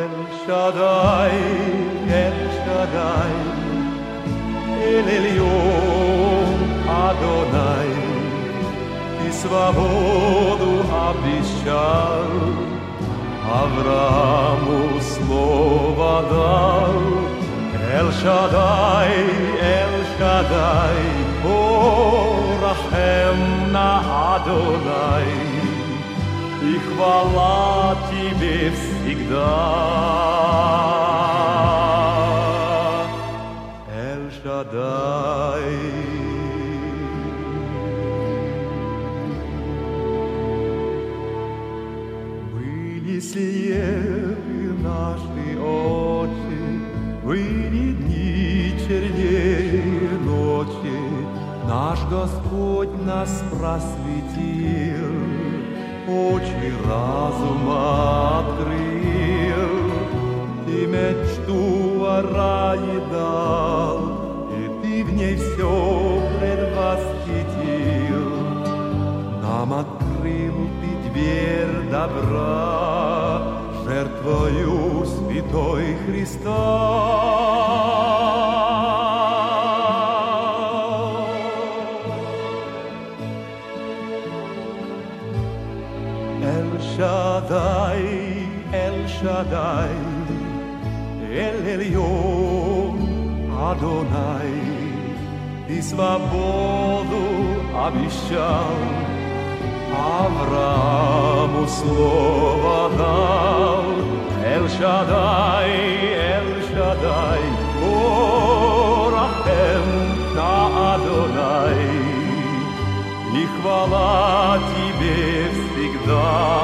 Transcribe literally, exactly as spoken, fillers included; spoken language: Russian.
Эль-Шадай, Эль-Шадай, Эль-Эльон, Адонай, Ты свободу обещал, Аврааму слово дал. Эль-Шадай, Эль-Шадай, О, Рахем на Адонай, И хвала Тебе всегда. Эль-Шадай. Были слепы наши очи, были дни чернее ночи, Наш Господь нас просветил, очи разума открыл. Ты мечту о рае дал, и Ты в ней все предвосхитил. Нам открыл Ты дверь добра, жертвою святой Христа. Эль-Шадай, Эль-Шадай, Эль-Эльон, Адонай, Ты свободу обещал, Аврааму слово дал. Эль-Шадай, Эль-Шадай, О, Рахем на Адонай, И хвала Тебе всегда.